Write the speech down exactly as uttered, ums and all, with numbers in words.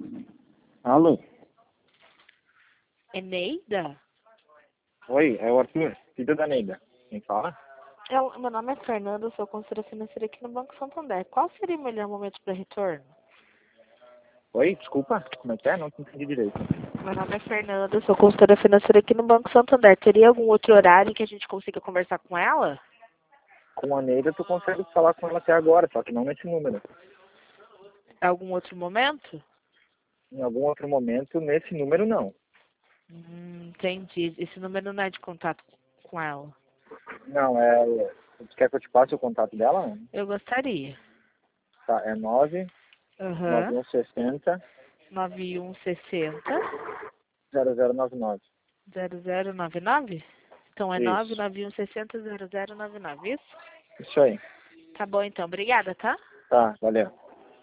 Alô? É Neida? Oi, é o Arthur, filho da Neida. Quem fala? Eu, meu nome é Fernanda, sou consultora financeira aqui no Banco Santander. Qual seria o melhor momento para retorno? Oi, desculpa, como é que é? Não te entendi direito. Meu nome é Fernanda, sou consultora financeira aqui no Banco Santander. Teria algum outro horário em que a gente consiga conversar com ela? Com a Neida tu consegue falar com ela até agora, só que não nesse número. Algum outro momento? Em algum outro momento, nesse número não. Hum, entendi. Esse número não é de contato com ela. Não, é... Tu quer que eu te passe o contato dela? Eu gostaria. Tá, é nove nove Aham. um seis zero nove um sessenta zero zero nove nove. zero zero nove nove? Então é nove Isso, nove um sessenta zero zero nove nove, isso? isso aí. Tá bom então. Obrigada, tá? Tá, valeu.